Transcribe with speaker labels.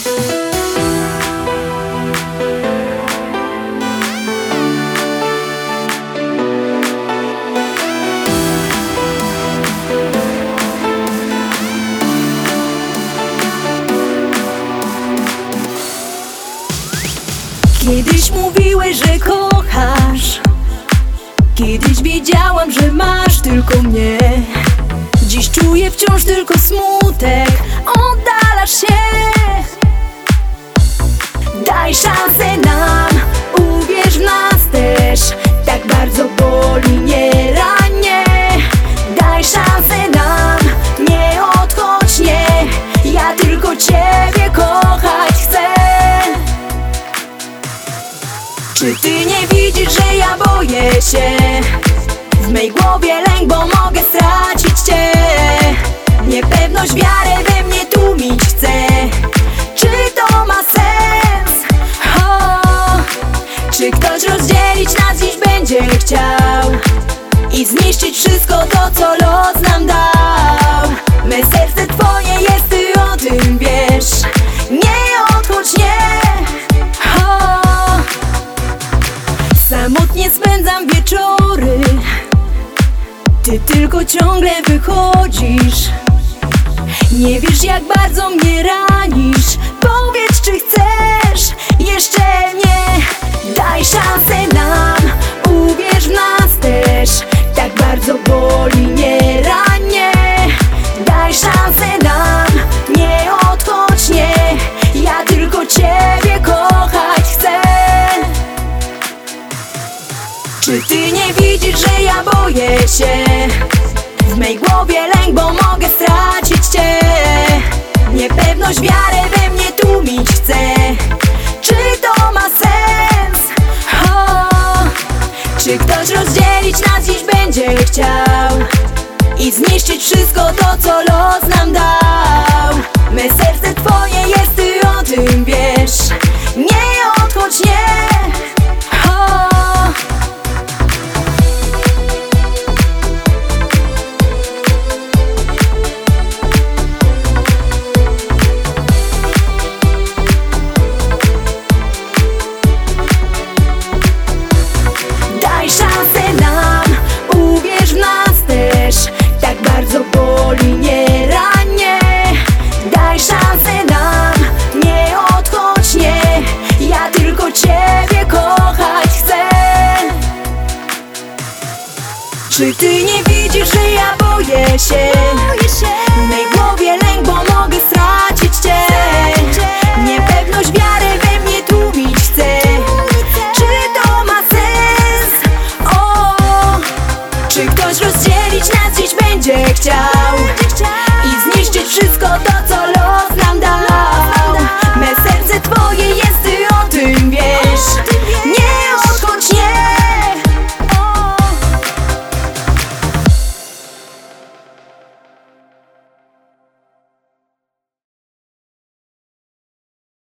Speaker 1: Kiedyś mówiłeś, że kochasz, kiedyś wiedziałam, że masz tylko mnie. Dziś czuję wciąż tylko smutek, oddalasz się. Daj szansę nam, uwierz w nas też. Tak bardzo boli, nie ranie. Daj szansę nam, nie odchodź, nie. Ja tylko Ciebie kochać chcę. Czy Ty nie widzisz, że ja boję się? W mej głowie lęk, bo mogę stracić Cię. Niepewność wiarę we mnie tłumić chce. Czy to ma sens? Czy ktoś rozdzielić nas dziś będzie chciał i zniszczyć wszystko to, co los nam dał? Me serce Twoje jest, Ty o tym wiesz. Nie odchodź, nie. Samotnie spędzam wieczory, Ty tylko ciągle wychodzisz. Nie wiesz, jak bardzo mnie ranisz. Powiedz, czy chcesz jeszcze mnie. Daj szansę nam, uwierz w nas też. Tak bardzo boli, nie ranie. Daj szansę nam, nie odchodź, nie. Ja tylko Ciebie kochać chcę. Czy Ty nie widzisz, że ja boję się? W mej głowie lęk, bo mogę stracić Cię. Niepewność wiarę we mnie tłumić chce. Czy to ma sens? Czy ktoś rozdzielić nas dziś będzie chciał i zniszczyć wszystko to, co los nam dał? Me serce Twoje jest, Ty o tym wiesz. Nie odchodź, nie. Daj szansę nam, uwierz w nas też. Tak bardzo boli, nie ranie. Daj szansę nam, nie odchodź, nie. Ja tylko Ciebie kochać chcę. Czy Ty nie widzisz, że ja boję się? W mej głowie lęk, bo mogę stracić Cię. Niepewność wiarę we mnie tłumić chce. Czy to ma sens? Czy ktoś rozdzielić nas dziś będzie chciał i zniszczyć wszystko to, co